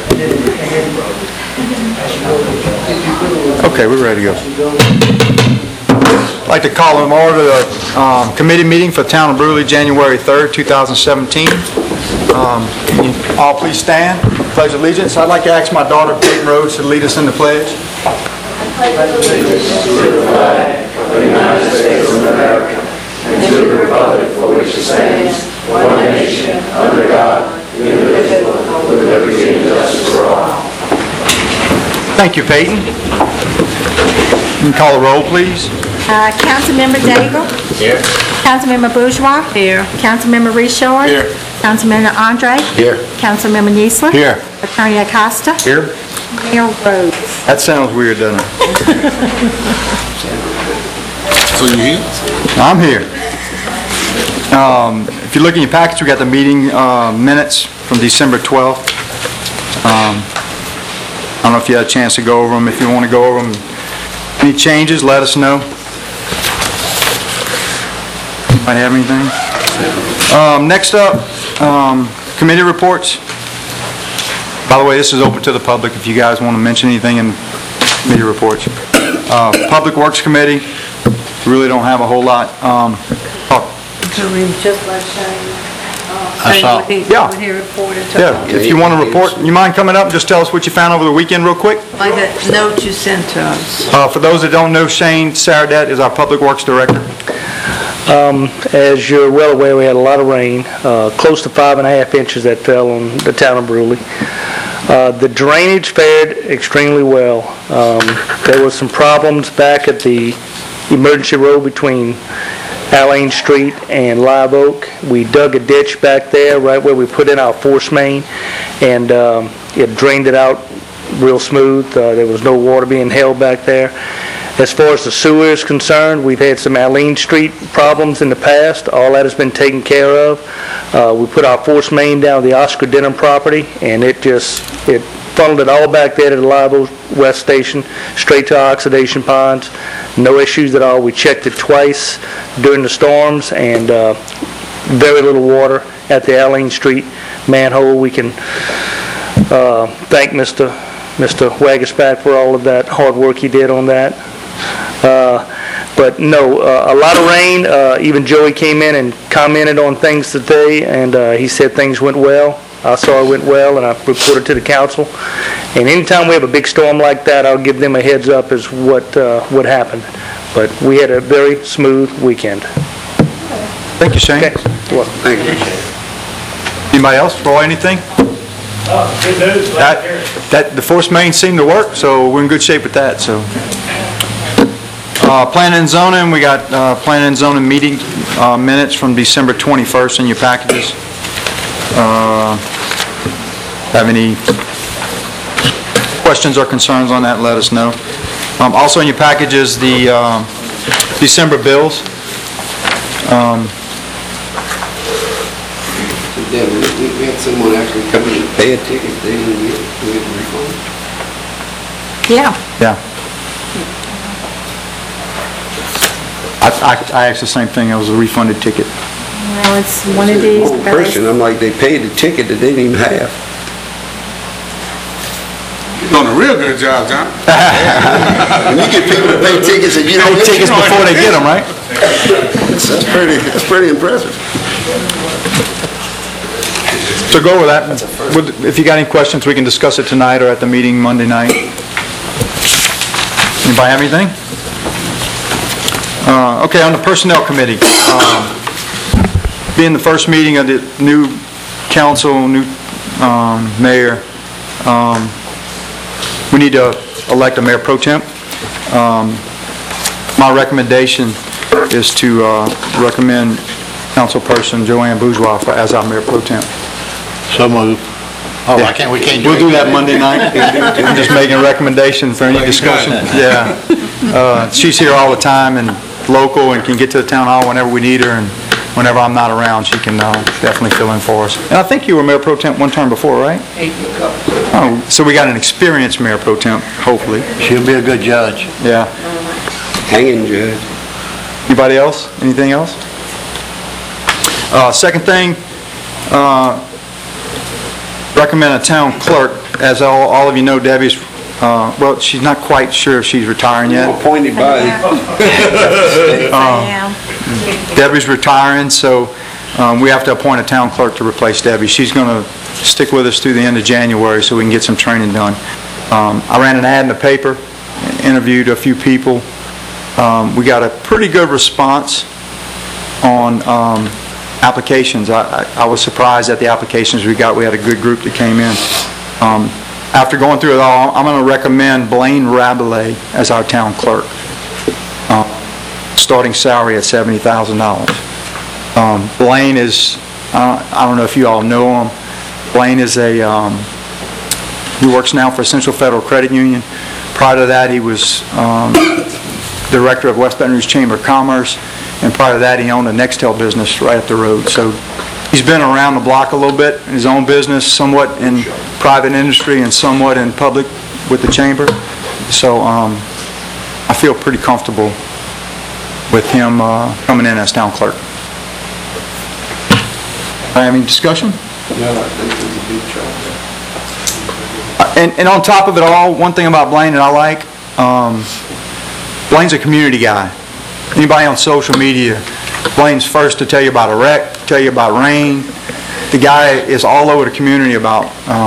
Okay, we're ready to go. I'd like to call in order the committee meeting for the Town of Brushley, January 3rd, 2017. Can you all please stand, pledge allegiance. I'd like to ask my daughter, Peyton Rhodes, to lead us in the pledge. I pledge allegiance to the flag of the United States of America and to the republic for which it stands, one nation, under God, indivisible, with liberty and justice for all. Thank you, Peyton. You can call the roll, please. Councilmember Daigle. Here. Councilmember Bourgeois. Here. Councilmember Richard. Here. Councilmember Andre. Here. Councilmember Niesler. Here. Attorney Acosta. Here. Mayor Rhodes. That sounds weird, doesn't it? So you here? I'm here. If you look in your package, we got the meeting minutes from December 12th. I don't know if you had a chance to go over them. If you want to go over them, any changes, let us know. Anybody have anything? Next up, committee reports. By the way, this is open to the public if you guys want to mention anything in committee reports. Public Works Committee, we really don't have a whole lot. Just like Shane. I saw. Yeah. What he reported to Yeah, if you want to report, you mind coming up and just tell us what you found over the weekend real quick? Like that note you sent to us. For those that don't know, Shane Saradet is our Public Works Director. As you're well aware, we had a lot of rain, close to 5.5 inches that fell on the town of Brushley. The drainage fared extremely well. There was some problems back at the emergency road between Allane Street and Live Oak. We dug a ditch back there right where we put in our force main, and it drained it out real smooth. There was no water being held back there. As far as the sewer is concerned, we've had some Allane Street problems in the past. All that has been taken care of. We put our force main down the Oscar Denham property, and it funneled it all back there to the Live Oak West Station, straight to our oxidation ponds. No issues at all. We checked it twice during the storms, and very little water at the Allane Street manhole. We can thank Mr. Wagerspack for all of that hard work he did on that. But no, a lot of rain. Even Joey came in and commented on things today, and he said things went well. I saw it went well, and I reported to the council. And anytime we have a big storm like that, I'll give them a heads up as what happened. But we had a very smooth weekend. Thank you, Shane. Okay. You're welcome. Thank you. Anybody else? Roy, anything? Good news. The force main seemed to work, so we're in good shape with that. So, planning and zoning, we got planning and zoning meeting minutes from December 21st in your packages. Have any questions or concerns on that? Let us know. Also in your packages, the December bills. Yeah, we had someone actually come in and pay a ticket. They didn't get a refund. Yeah. Yeah. I asked the same thing. It was a refunded ticket. Well, it's one of these. One person, I'm like, they paid the ticket that they didn't even have. You're doing a real good job, John. And you get people to pay tickets and you don't Pay tickets before they get them, right? That's pretty impressive. So go over that. If you got any questions, we can discuss it tonight or at the meeting Monday night. Anybody have anything? Okay, on the Personnel Committee. Being the first meeting of the new council, new mayor, we need to elect a mayor pro temp. My recommendation is to recommend councilperson Joanne Bourgeois as our mayor pro temp. So moved. Oh, we can't do that Monday night. I'm just making a recommendation for any discussion. Yeah. She's here all the time and local and can get to the town hall whenever we need her, and whenever I'm not around, she can definitely fill in for us. And I think you were mayor pro temp one term before, right? Oh, so we got an experienced mayor pro temp, hopefully. She'll be a good judge. Yeah. Hanging judge. Anybody else? Anything else? Second thing, recommend a town clerk as all of you know, Debbie's, well, she's not quite sure if she's retiring yet. Appointed by, Debbie's retiring, so we have to appoint a town clerk to replace Debbie. She's going to stick with us through the end of January so we can get some training done. I ran an ad in the paper, interviewed a few people. We got a pretty good response on applications. I was surprised at the applications we got. We had a good group that came in. After going through it all, I'm going to recommend Blaine Rabelais as our town clerk. Starting salary at $70,000. Blaine is, I don't know if you all know him. Blaine is he works now for Central Federal Credit Union. Prior to that, he was director of West Baton Rouge Chamber of Commerce, and prior to that, he owned a Nextel business right up the road. So he's been around the block a little bit in his own business, somewhat in private industry and somewhat in public with the chamber. So I feel pretty comfortable with him coming in as town clerk. Have any discussion? no, I think it's a good job. And on top of it all, one thing about Blaine that I like, Blaine's a community guy. Anybody on social media, Blaine's first to tell you about a wreck, tell you about rain. The guy is all over the community about,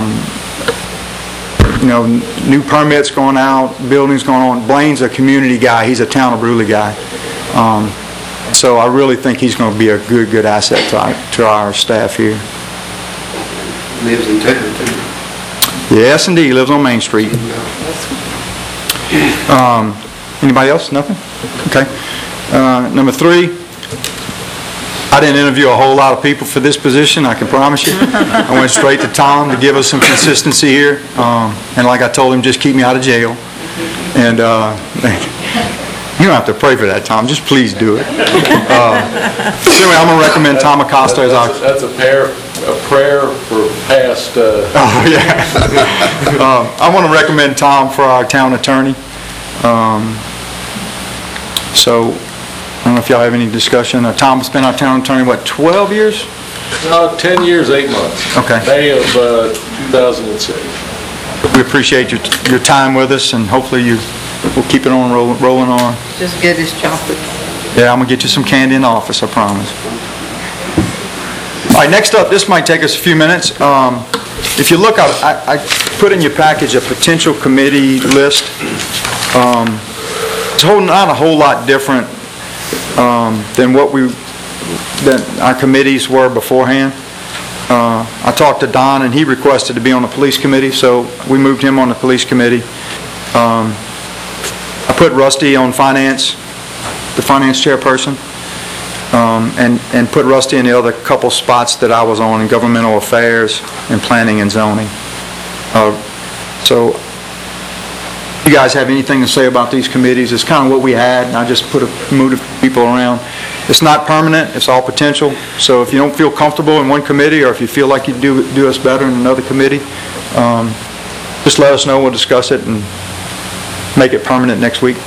new permits going out, buildings going on. Blaine's a community guy. He's a town of Brewley guy. So I really think he's going to be a good asset to our staff here. Lives in town, too. Yes, indeed. He lives on Main Street. Anybody else? Nothing? Okay. Number 3, I didn't interview a whole lot of people for this position, I can promise you. I went straight to Tom to give us some consistency here. And like I told him, just keep me out of jail. And you don't have to pray for that, Tom. Just please do it. So anyway, I'm going to recommend Tom Acosta as our... That's a prayer for past... Oh, yeah. I want to recommend Tom for our town attorney. So, I don't know if y'all have any discussion. Tom's been our town attorney, what, 12 years? 10 years, 8 months. Okay. May of 2006. We appreciate your time with us, and hopefully we'll keep it on rolling on. Just get his chocolate. Yeah, I'm going to get you some candy in the office, I promise. All right, next up, this might take us a few minutes. If you look, I put in your package a potential committee list. It's not a whole lot different than our committees were beforehand. I talked to Don, and he requested to be on the police committee, so we moved him on the police committee. I put Rusty on finance, the finance chairperson, and put Rusty in the other couple spots that I was on in governmental affairs and planning and zoning. So, you guys have anything to say about these committees? It's kind of what we had, and I just moved people around. It's not permanent, it's all potential. So if you don't feel comfortable in one committee, or if you feel like you do us better in another committee, just let us know, we'll discuss it and make it permanent next week.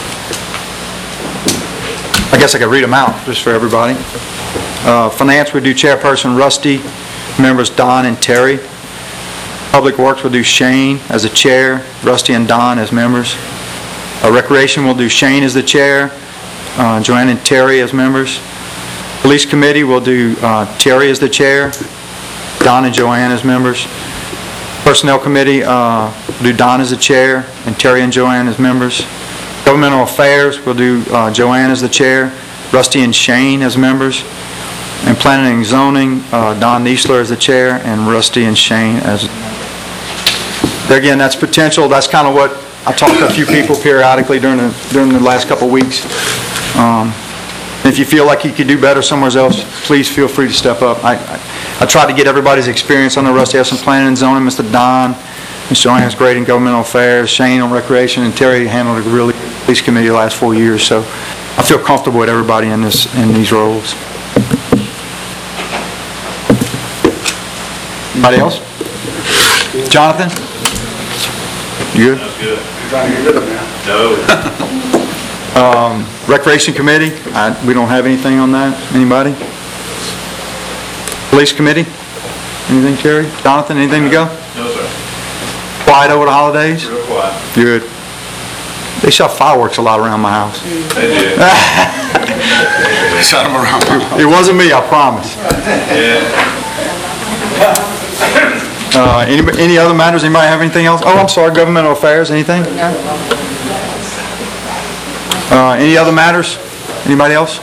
I guess I could read them out just for everybody. Finance would do chairperson Rusty, members Don and Terry. Public Works will do Shane as the chair, Rusty and Don as members. Recreation will do Shane as the chair, Joanne and Terry as members. Police Committee will do Terry as the chair, Don and Joanne as members. Personnel Committee will do Don as the chair and Terry and Joanne as members. Governmental Affairs will do Joanne as the chair, Rusty and Shane as members. And Planning and Zoning, Don Niesler as the chair and Rusty and Shane as... Again, that's potential. That's kind of what I talked to a few people periodically during the last couple of weeks. If you feel like you could do better somewhere else, please feel free to step up. I tried to get everybody's experience on the Rusty has some planning and zoning. Mr. Don, Ms. Joanne is great in governmental affairs. Shane on recreation, and Terry handled a really good police committee the last 4 years. So I feel comfortable with everybody in these roles. Anybody else? Jonathan? You good? That's good. You're trying to get rid of me. No. Recreation Committee, we don't have anything on that. Anybody? Police Committee? Anything, Terry? Jonathan, anything to go? No, sir. quiet over the holidays? Real quiet. Good. They shot fireworks a lot around my house. They did. Shut them around. It wasn't me, I promise. Any other matters? Anybody have anything else? Oh, I'm sorry, governmental affairs, anything? Any other matters? Anybody else?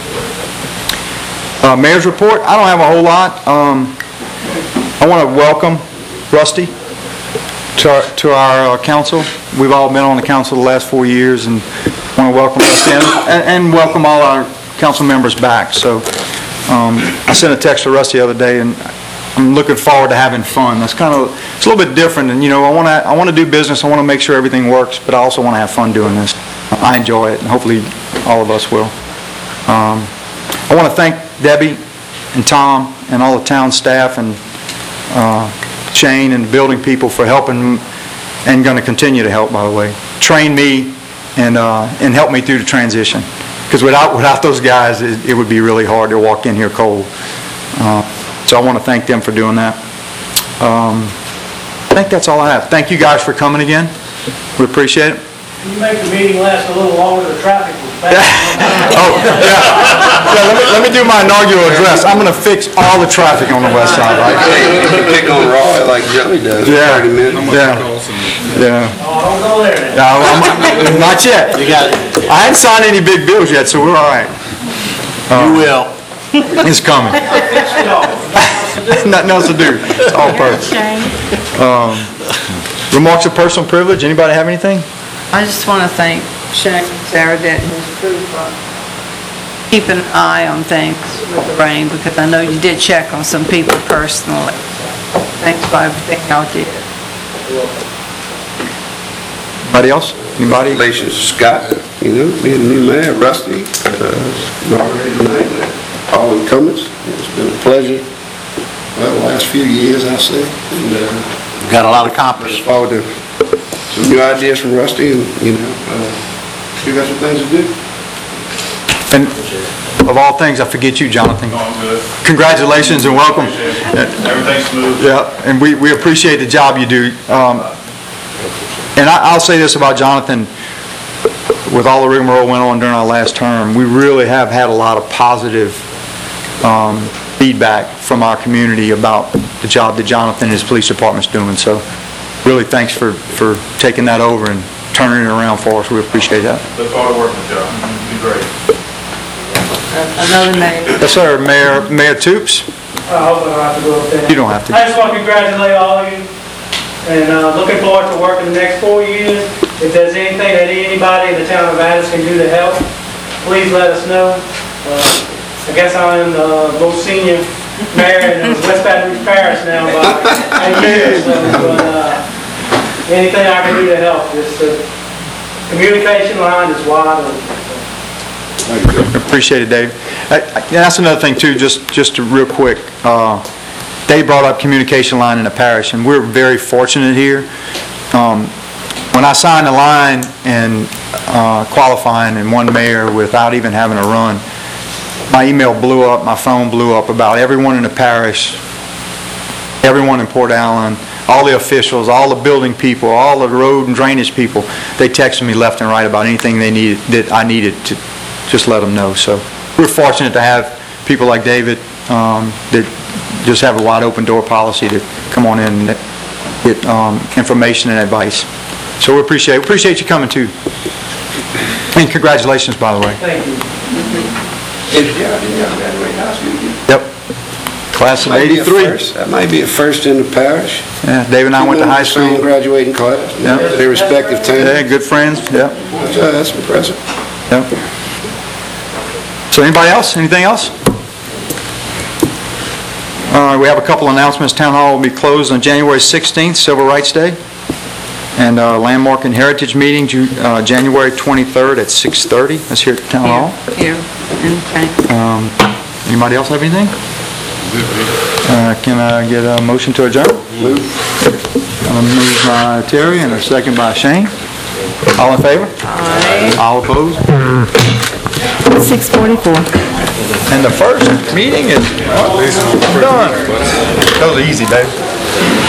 Mayor's report, I don't have a whole lot. I want to welcome Rusty to our council. We've all been on the council the last 4 years, and want to welcome Rusty and welcome all our council members back. So I sent a text to Rusty the other day, and I'm looking forward to having fun. It's a little bit different, and I want to do business. I want to make sure everything works, but I also want to have fun doing this. I enjoy it, and hopefully all of us will. I want to thank Debbie and Tom and all the town staff and Shane and building people for helping, and going to continue to help, by the way. Train me and help me through the transition. Because without those guys, it would be really hard to walk in here cold. So I want to thank them for doing that. I think that's all I have. Thank you guys for coming again. We appreciate it. Can you make the meeting last a little longer? The traffic was bad. Oh, yeah. Let me do my inaugural address. I'm going to fix all the traffic on the west side, right? Pick on Roy like Joey does. Yeah. 30 minutes. Yeah. Oh, don't go there then. No, not yet. You got it. I hadn't signed any big bills yet, so we're all right. You will. It's coming. Nothing else to do. It's all perfect. Remarks of personal privilege. Anybody have anything? I just want to thank Shane and Sarah Denton, his crew, for keeping an eye on things with the rain, because I know you did check on some people personally. Thanks for everything y'all did. Anybody else? Anybody? Congratulations, Scott, being the new mayor, Rusty, already tonight, all incumbents. It's been a pleasure, well, the last few years, I say. And Got a lot accomplished. forward to some new ideas from Rusty, and, we got some things to do. And of all things, I forget you, Jonathan. Oh, good. Congratulations and welcome. Everything's smooth. Yeah, and we appreciate the job you do. And I'll say this about Jonathan, with all the rigmarole went on during our last term, we really have had a lot of positive feedback from our community about the job that Jonathan and his police department's doing. So really thanks for taking that over and turning it around for us. We appreciate that. Look forward to working with y'all. It'll be great. Another mayor. Yes, sir. Mayor Toops? I hope I don't have to go up there. You don't have to. I just want to congratulate all of you, and looking forward to working the next 4 years. If there's anything that anybody in the town of Addis can do to help, please let us know. I guess I'm the most senior mayor in West Baton Rouge Parish now by 8 years, so anything I can do to help. Just the communication line is wide open. Appreciate it, Dave. That's another thing too, just real quick. Dave brought up communication line in the parish, and we're very fortunate here. When I signed the line and qualifying and won mayor without even having a run, my email blew up, my phone blew up about everyone in the parish, everyone in Port Allen, all the officials, all the building people, all the road and drainage people. They texted me left and right about anything they needed, that I needed to just let them know. So we're fortunate to have people like David that just have a wide open door policy to come on in and get information and advice. So we appreciate you coming too. And congratulations, by the way. Thank you. Yep. Class of '83. That might be a first in the parish. Yeah, Dave and I went to high Same school. graduating class. Yeah. Their respective Yeah, towns. good friends. Yeah. That's impressive. Yeah. So anybody else? Anything else? We have a couple announcements. Town Hall will be closed on January 16th, Civil Rights Day. And Landmark and Heritage Meeting, January 23rd at 6:30. That's here at the Town Hall. Here, okay. Anybody else have anything? Can I get a motion to adjourn? Move by Terry and a second by Shane. All in favor? Aye. All opposed? 6:44. And the first meeting is done. That was easy, Dave.